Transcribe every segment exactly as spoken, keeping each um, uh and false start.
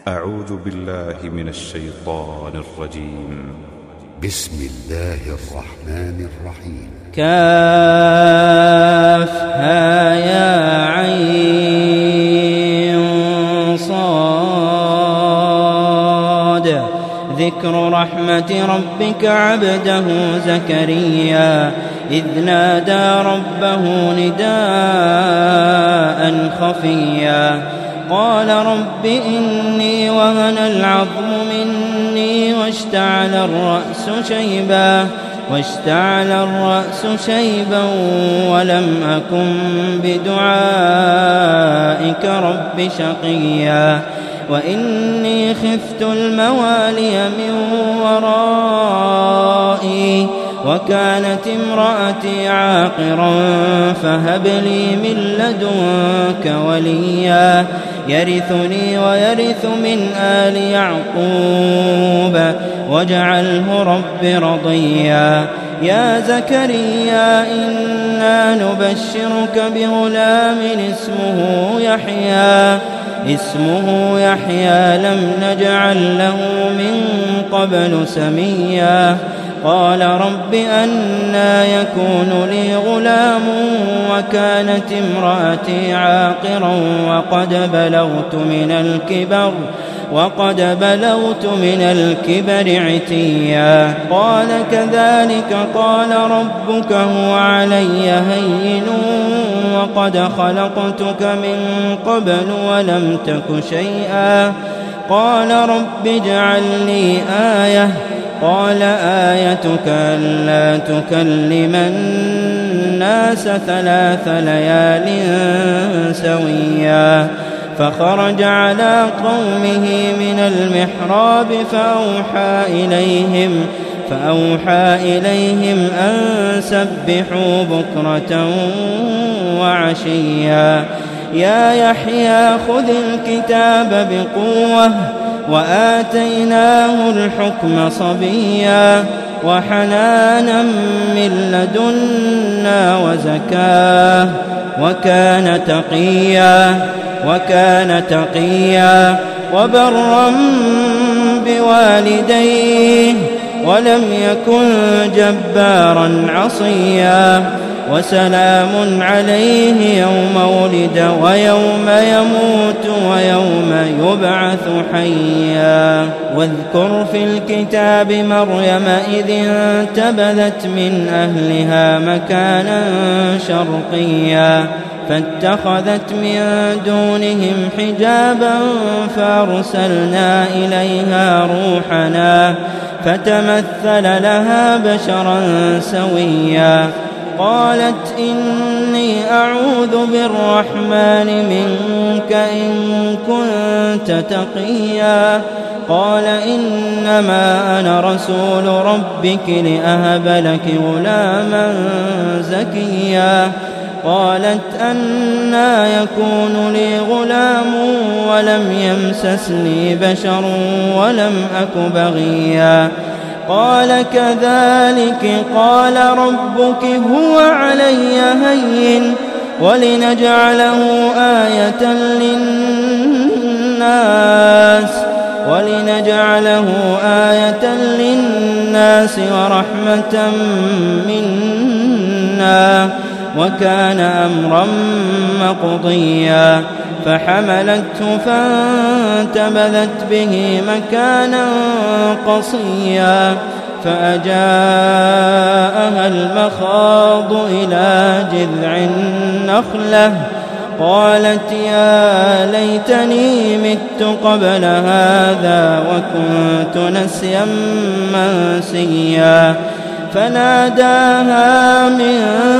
أعوذ بالله من الشيطان الرجيم. بسم الله الرحمن الرحيم. كافها يا عين صاد. ذكر رحمة ربك عبده زكريا إذ نادى ربه نداء خفيا قال رب إني وهن العظم مني واشتعل الرأس شيبا واشتعل الرأس شيبا ولم أكن بدعائك رب شقيا وإني خفت الموالي من ورائي وكانت امرأتي عاقرا فهب لي من لدنك وليا يرثني ويرث من آل يعقوب واجعله رب رضيا. يا زكريا إنا نبشرك بغلام اسمه يحيى اسمه يحيى لم نجعل له من قبل سميا. قال رب أنى يكون لي غلام وكانت امرأتي عاقرا وقد بلغت من الكبر وقد بلغت من الكبر عتيا. قال كذلك قال ربك هو علي هين وقد خلقتك من قبل ولم تك شيئا. قال رب اجعل لي آية قال آيتك ألا تكلم الناس ثلاث ليال سويا. فخرج على قومه من المحراب فأوحى إليهم فأوحى إليهم أن سبحوا بكرة وعشيا. يا يحيى خذ الكتاب بقوة وآتيناه الحكم صبيا وحنانا من لدنا وزكاة وكان تقيا وكان تقيا وبرا بوالديه ولم يكن جبارا عصيا. وسلام عليه يوم ولد ويوم يموت ويوم يبعث حيا. واذكر في الكتاب مريم إذ انتبذت من أهلها مكانا شرقيا فاتخذت من دونهم حجابا فأرسلنا إليها روحنا فتمثل لها بشرا سويا. قالت إني أعوذ بالرحمن منك إن كنت تقيا. قال إنما أنا رسول ربك لأهب لك غلاما زكيا. قالت أنى يكون لي غلام ولم يمسسني بشر ولم أك بغيا. قال كذلك قال ربك هو علي هين ولنجعله آية للناس ولنجعله آية للناس ورحمة منا وكان أمرا مقضيا. فحملته فانتبذت به مكانا قصيا فأجاءها المخاض إلى جذع النخلة قالت يا ليتني مت قبل هذا وكنت نسيا منسيا. فناداها من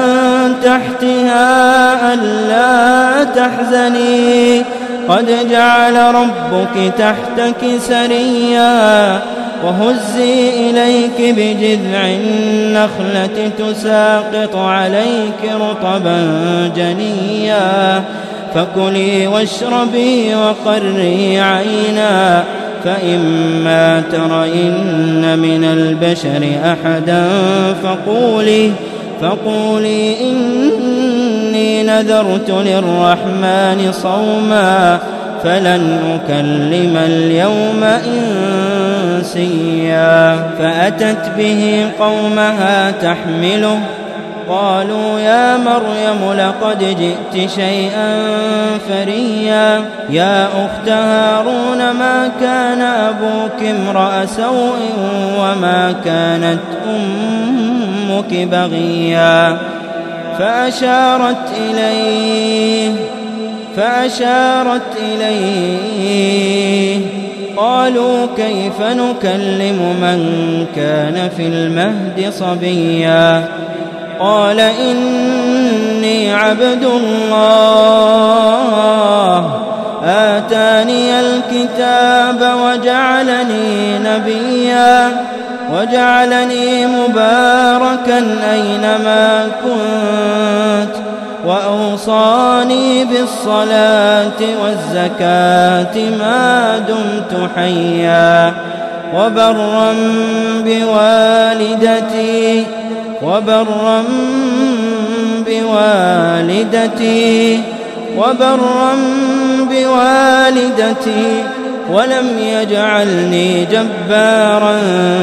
تحتها ألا تحزني قد جعل ربك تحتك سريا وهزي إليك بجذع النخلة تساقط عليك رطبا جنيا. فكلي واشربي وقري عينا فإما ترين من البشر أحدا فقولي فقولي إني نذرت للرحمن صوما فلن أكلم اليوم إنسيا فأتت به قومها تحمله قالوا يا مريم لقد جئت شيئا فريا يا أخت هارون ما كان أبوك امرأ سوء وما كانت أمك بغيا فأشارت إليه فأشارت إليه قالوا كيف نكلم من كان في المهد صبيا قال إني عبد الله آتاني الكتاب وجعلني نبيا وجعلني مباركا أينما كنت وأوصاني بالصلاة والزكاة ما دمت حيا وبرا بوالدتي وبرا بوالدتي وبرا بوالدتي ولم يجعلني جبارا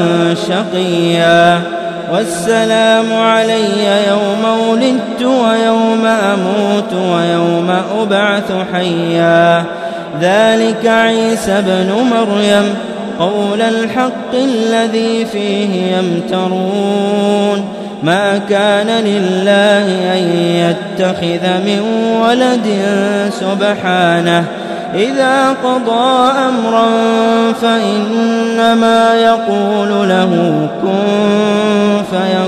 شقيا والسلام علي يوم ولدت ويوم أموت ويوم أبعث حيا ذلك عيسى بن مريم قول الحق الذي فيه يمترون ما كان لله أن يتخذ من ولد سبحانه إذا قضى أمرا فإنما يقول له كن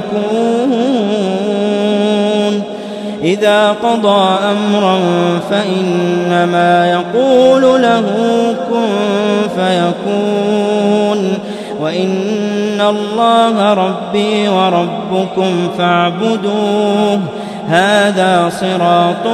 فيكون إذا قضى أمرا فإنما يقول له كن فيكون وإن الله ربي وربكم فاعبدوه هذا صراط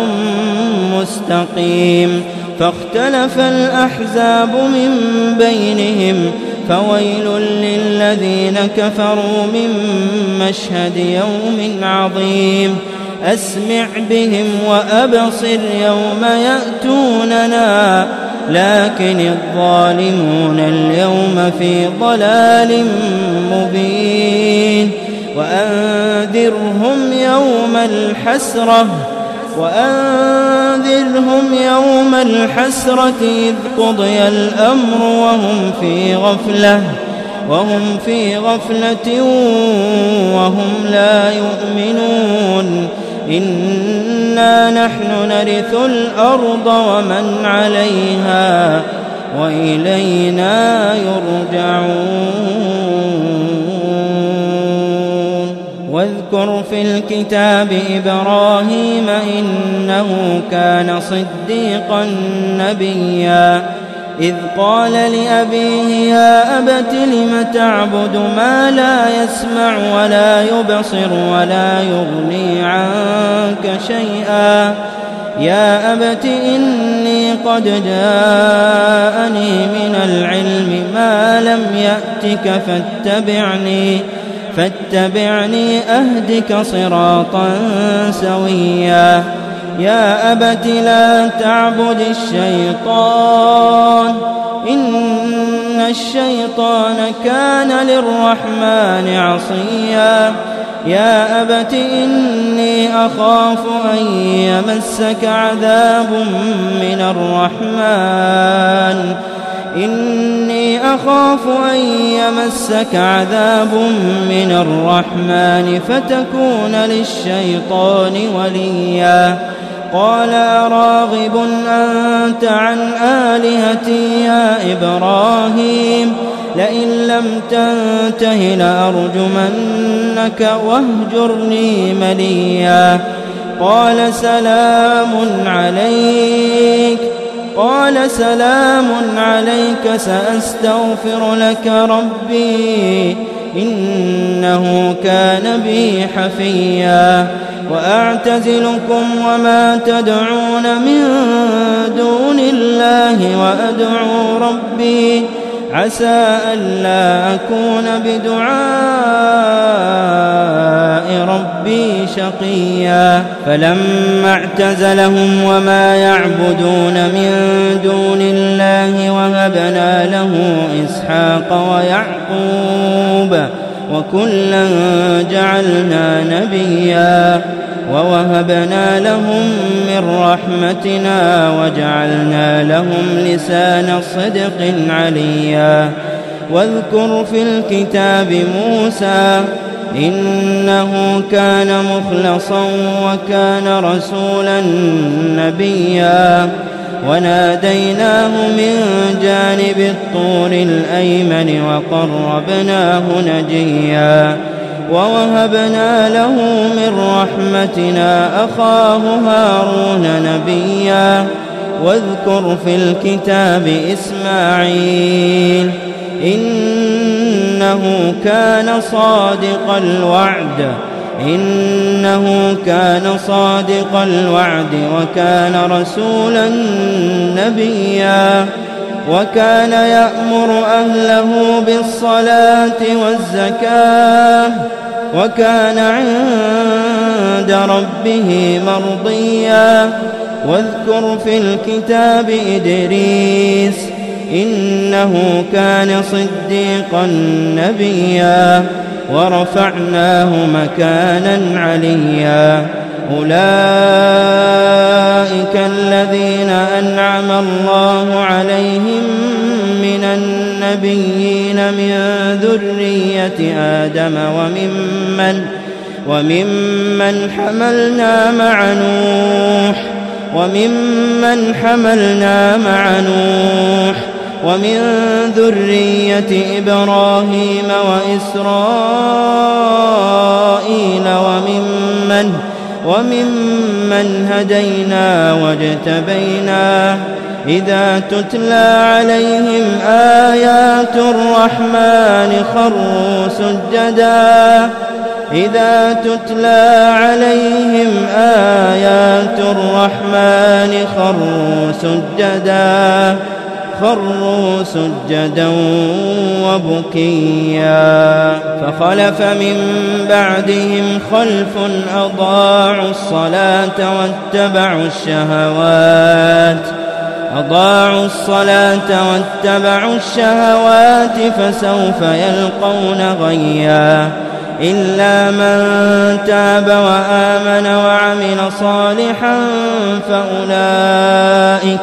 مستقيم فاختلف الأحزاب من بينهم فويل للذين كفروا من مشهد يوم عظيم أسمع بهم وأبصر يوم يأتوننا لكن الظالمون اليوم في ضلال مبين وأنذرهم يوم الحسرة وأنذرهم يوم الحسرة إذ قضي الأمر وهم في غفلة وهم في غفلة وهم لا يؤمنون إنا نحن نرث الأرض ومن عليها وإلينا يرجعون واذكر في الكتاب إبراهيم إنه كان صديقا نبيا إذ قال لأبيه يا أبت لم تعبد ما لا يسمع ولا يبصر ولا يغني عنك شيئا يا أبت إني قد جاءني من العلم ما لم يأتك فاتبعني فاتبعني أهدك صراطا سويا يا أبت لا تعبد الشيطان إن الشيطان كان للرحمن عصيا يا أبت إني أخاف أن يمسك عذاب من الرحمن إني أخاف أن يمسك عذاب من الرحمن فتكون للشيطان وليا قال أراغب أنت عن آلهتي يا إبراهيم لئن لم تنته لأرجمنك واهجرني مليا قال سلام عليك قال سلام عليك سأستغفر لك ربي إنه كان بي حفيا وأعتزلكم وما تدعون من دون الله وأدعو ربي عسى ألا أكون بدعاء ربي شقيا فلما اعتزلهم وما يعبدون من دون الله وهبنا له إسحاق ويعقوب وكلا جعلنا نبيا ووهبنا لهم من رحمتنا وجعلنا لهم لسان صدق عليا واذكر في الكتاب موسى إنه كان مخلصا وكان رسولا نبيا وناديناه من جانب الطور الأيمن وقربناه نجيا ووهبنا له من رحمتنا أخاه هارون نبيا واذكر في الكتاب إسماعيل إنه كان صادق الوعد إنه كان صادق الوعد وكان رسولا نبيا وكان يأمر أهله بالصلاة والزكاة وكان عند ربه مرضيا واذكر في الكتاب إدريس إنه كان صديقا نبيا ورفعناه مكانا عليا أولئك الذين أنعم الله عليهم من النبيين من ذرية آدم وممن وممن حملنا مع نوح وممن حملنا مع نوح ومن ذرية إبراهيم وإسرائيل وممن وممن هدينا واجتبينا إذا تتلى عليهم آيات الرحمن خروا سجدا إذا تتلى عليهم آيات الرحمن خروا سجدا خروا سجدا وبكيا فخلف من بعدهم خلف أضاعوا الصلاة واتبعوا الشهوات أضاعوا الصلاة واتبعوا الشهوات فسوف يلقون غيا إلا من تاب وآمن وعمل صالحا فأولئك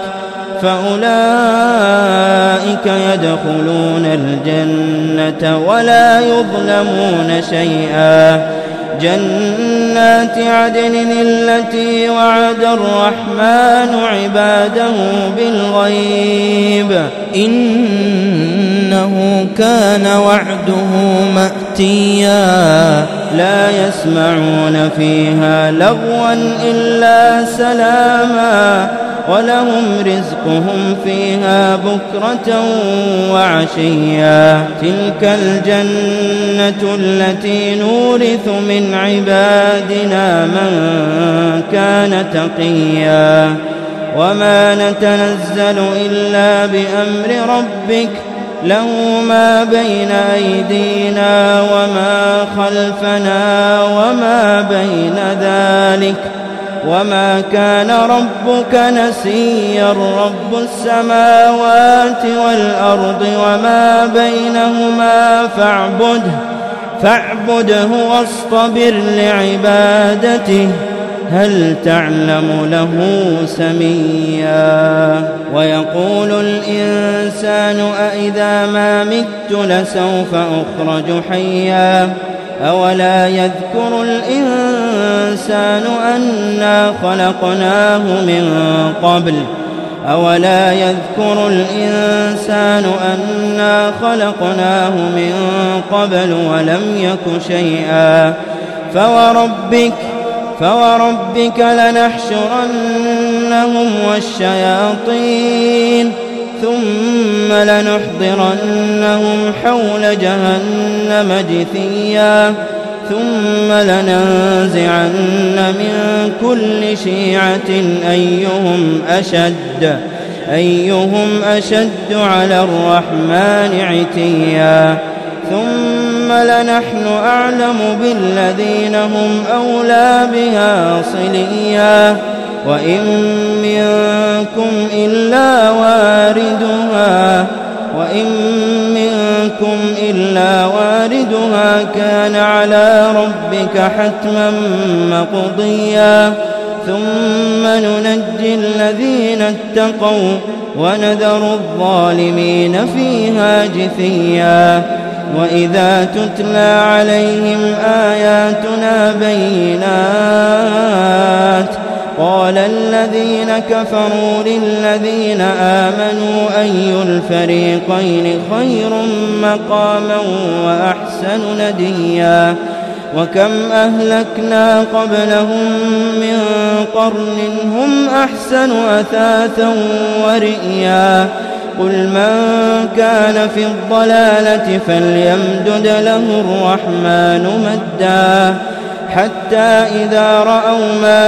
فأولئك يدخلون الجنة ولا يظلمون شيئا جنات عدن التي وعد الرحمن عباده بالغيب إنه كان وعده مأتيا لا يسمعون فيها لغوا إلا سلاما ولهم رزقهم فيها بكرة وعشيا تلك الجنة التي نورث من عبادنا من كان تقيا وما نتنزل إلا بأمر ربك له ما بين أيدينا وما خلفنا وما بين ذلك وما كان ربك نسيا رب السماوات والأرض وما بينهما فاعبده فاعبده واصطبر لعبادته هل تعلم له سميا ويقول الإنسان أإذا ما مت لسوف أخرج حيا أولا يذكر الإنسان أنا خلقناه من قبل أولا يذكر الإنسان أنا خلقناه من قبل ولم يك شيئا فوربك فوربك لنحشرنهم والشياطين ثم لنحضرنهم حول جهنم جثيا ثم لننزعن من كل شيعة أيهم أشد أيهم أشد على الرحمن عتيا ثم لنحن أعلم بالذين هم أولى بها صليا وإن منكم إلا واردها وإن منكم إلا واردها كان على ربك حتما مقضيا ثم ننجي الذين اتقوا ونذر الظالمين فيها جثيا وإذا تتلى عليهم آياتنا بينات قال الذين كفروا للذين آمنوا أي الفريقين خير مقاما وأحسن نديا وكم أهلكنا قبلهم من قرن هم أحسن أثاثا ورئيا قل من كان في الضلالة فليمدد له الرحمن مدا حتى إذا رأوا ما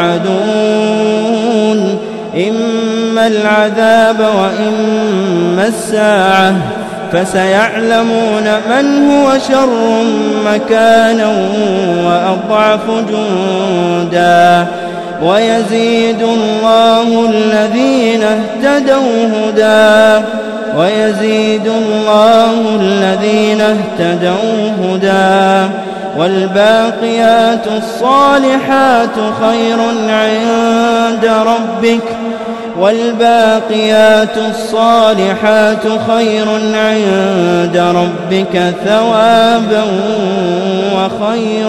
يوعدون إما العذاب وإما الساعة فسيعلمون من هو شر مكانا وأضعف جندا ويزيد الله الذين اهتدوا هدى ويزيد الله الذين اهتدوا هدى والباقيات الصالحات خير عند ربك والباقيات الصالحات خير عند ربك ثوابا وخير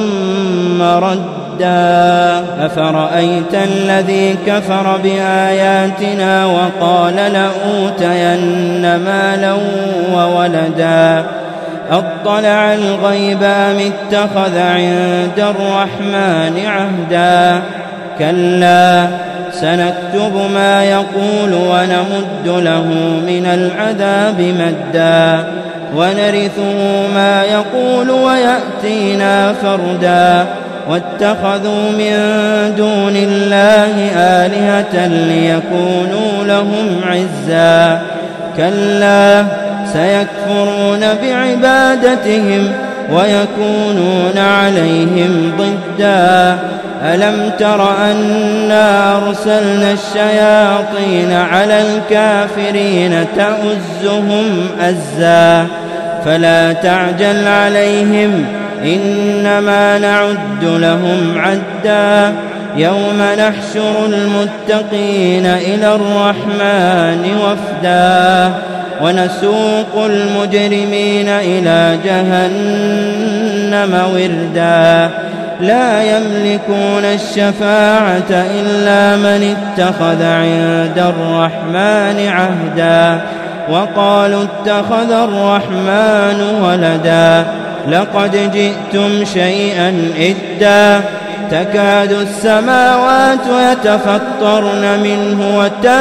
مردا أفرأيت الذي كفر بآياتنا وقال لأوتين مالا وولدا أطلع الغيب أم اتخذ عند الرحمن عهدا كلا سنكتب ما يقول ونمد له من العذاب مدا ونرثه ما يقول ويأتينا فردا واتخذوا من دون الله آلهة ليكونوا لهم عزا كلا سيكفرون بعبادتهم ويكونون عليهم ضدا ألم تر أنا أرسلنا الشياطين على الكافرين تؤزهم أزا فلا تعجل عليهم إنما نعد لهم عدا يوم نحشر المتقين إلى الرحمن وفدا ونسوق المجرمين إلى جهنم وردا لا يملكون الشفاعة إلا من اتخذ عند الرحمن عهدا وقالوا اتخذ الرحمن ولدا لقد جئتم شيئا إدا تكاد السماوات يتفطرن منه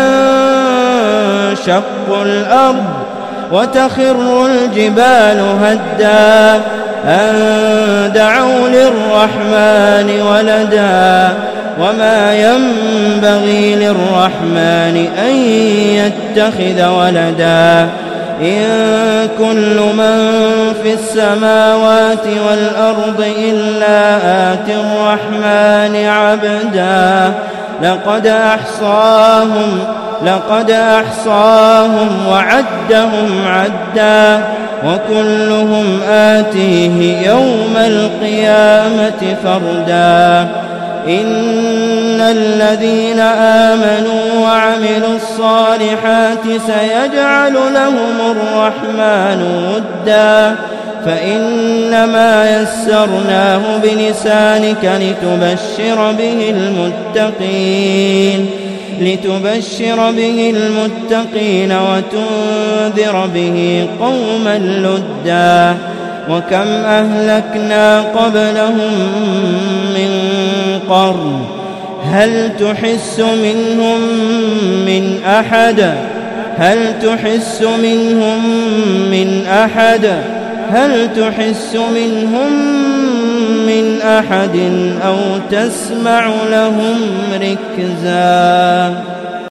وتنشق الأرض وتخر الجبال هدا أن دعوا للرحمن ولدا وما ينبغي للرحمن أن يتخذ ولدا إن كل من في السماوات والأرض إلا آتي الرحمن عبدا لقد أحصاهم لقد أحصاهم وعدهم عدا وكلهم آتيه يوم القيامة فردا إن الذين آمنوا وعملوا الصالحات سيجعل لهم الرحمن ودا فإنما يسرناه بلسانك لتبشر به المتقين لتبشر به المتقين وتنذر به قوما لدا وكم أهلكنا قبلهم من قرن هل تحس منهم من أحد هل تحس منهم من أحد هل تحس منهم من أحد أو تسمع لهم ركزا.